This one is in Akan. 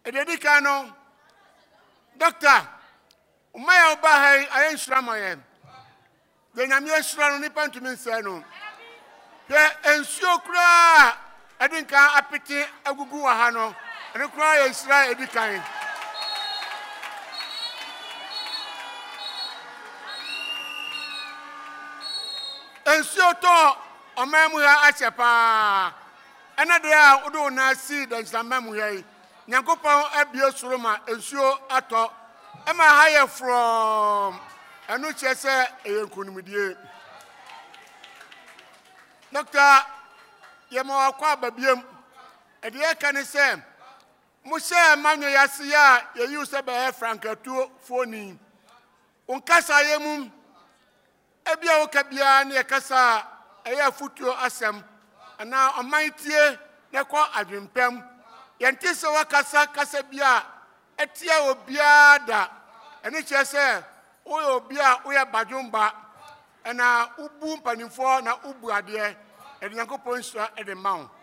Ededikano, Doctor, Umaya Obahay, I ain't Shramayan. Then I'm your Shran Nipan to me, Sano. And so cry, I didn't come appetite, a Gugua Hano, and a cry and Sry Edikan. And so tall, a memoir at Chapa. Another Udo Nasi, there's a memory. Nyankopon Abios Roma, and so ato. Am I higher from a new chester a Kunimidi? Doctor Yamo Quababium, and the air can say, Monsieur Manu Yasia, you use a franca 240. Uncasa Yemum Ebia Okabia near Casa, a year futu asem, and now a mighty Nako Adrimpem, Yantisa Wakasa Casabia, Etia Obiada, and it just say, O Bia, we are Bajumba, and Ubu Panifo, na Ubu Adia, and Yanko Points at the mount.